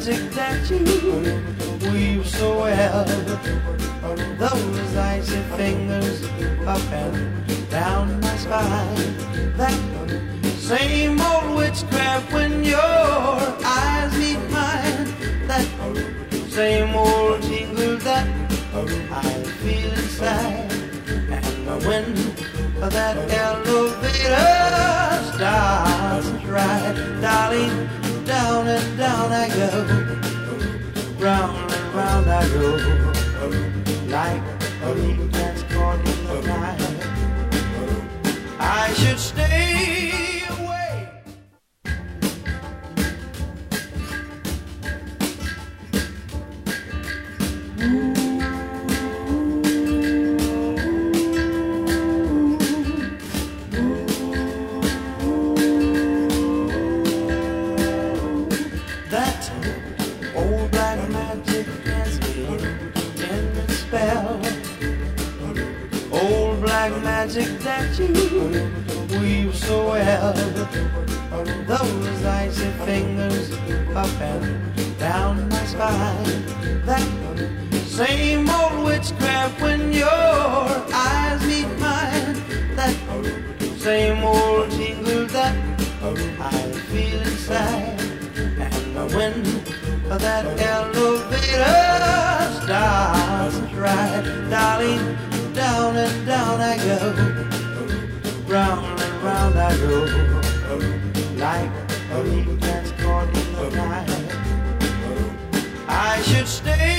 magic that you weave so well. Those icy fingers up and down my spine. That same old witchcraft when your eyes meet mine. That same old tingle that I feel inside. And when that elevator starts to ride, darling, down and down I go, round and round I go, like a leaf that's caught in the tide. I should stay away. That old black magic has me in its spell. Old black magic that you weave so well. Those icy fingers up and down my spine. That same old witchcraft when your eyes meet mine. That same old tingle that I feel inside. And when that elevator starts to ride, darling, down and down I go, round and round I go, like a leaf that's caught in the tide. I should stay